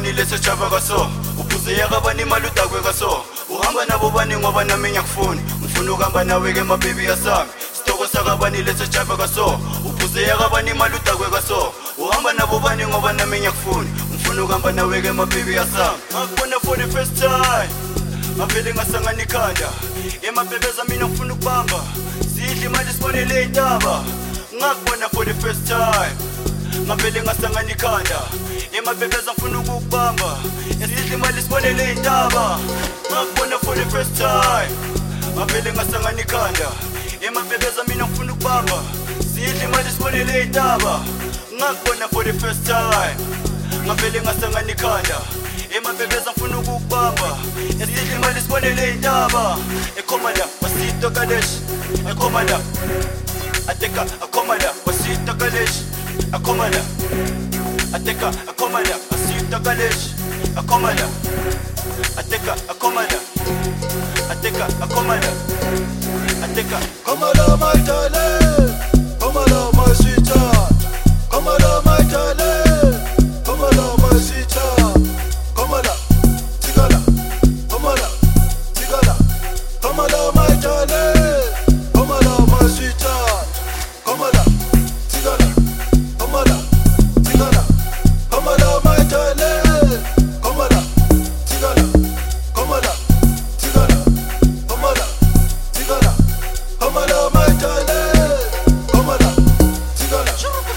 bani lethe chaba kaso upuzeyaka bani maluta kwe kaso uhamba nabo bani ngoba nami ngiyakufuna ngifuna ukuhamba nawe ke mababy yasami sitoko saka bani lethe chaba kaso upuzeyaka bani maluta kwe kaso uhamba nabo bani ngoba nami ngiyakufuna ngifuna ukuhamba nawe ke mababy yasami ngakubona for the first time ngavele ngasangana ikhanda emabhebeza mina ngifuna ukubamba sidle imali sibonele intaba ngakubona for the first time ngavele ngasangana ikhanda emabhebeza ngifuna ukukubamba sidle imali sibonele intaba ngakubona for the first time ngavele ngasangana ikhanda emabhebeza mina ngifuna ukubamba sidle imali sibonele intaba ngakubona for the first time ngavele ngasangana ikhanda emabhebeza ngifuna ukukubamba sidle imali sibonele intaba ekhomanda wasito kaleshi ekhomanda ateka akhomanda wasito kaleshi akhomanda ateka akhomanda wasito kaleshi akhomanda ateka akhomanda ateka akhomanda ateka Komala my darling, Komala my sweetheart, Komala my darling, Komala my sweetheart, Komala, Tigala, Komala, Tigala, Komala my darling, Komala my sweetheart, Komala, Tigala, Komala, Tigala, Komala my darling, Komala, Tigala, Komala, Tigala, Komala, Tigala, Komala my darling, Komala, Tigala.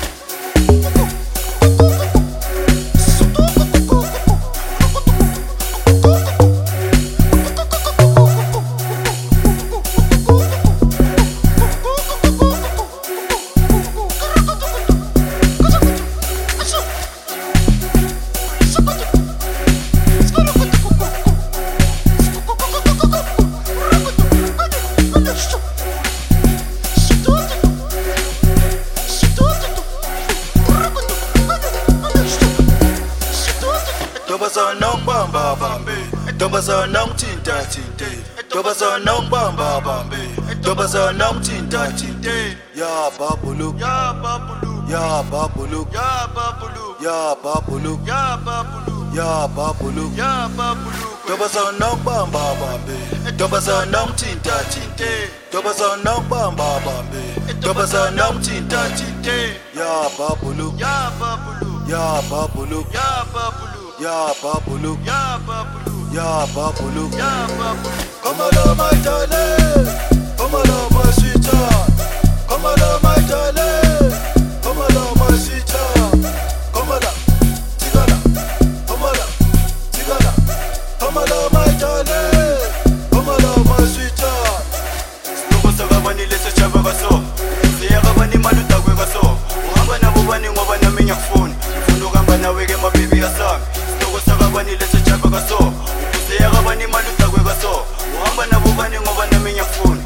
Dobazana bamba bambe dobazana mtinta tinte dobazana bamba bambe dobazana mtinta tinte Ya babulu, ya babulu ya babulu, ya babulu ya babulu, ya babulu ya babulu. ya babulu Dobazana bamba bambe, dobazana mtinta tinte, dobazana bamba bambe, dobazana mtinta tinte. Ya babulu, ya babulu ya babulu, ya babulu ya babulu, ya babulu ya babulu. ya babulu Komala my darling, Komala my sweetheart, Komala my darling, Komala my sweetheart, Komala, Tigala, Komala, Tigala, Komala my darling, Komala my sweetheart. sitoko saka bani lethe chaba kaso upuzeyaka bani maluta kwe kaso uhamba nabo bani ngoba nami ngiyakufuna ngifuna ukuhamba nawe ke mababy yasami sitoko saka bani lethe chaba kaso upuzeyaka bani maluta kwe kaso uhamba nabo bani ngoba nami ngiyakufuna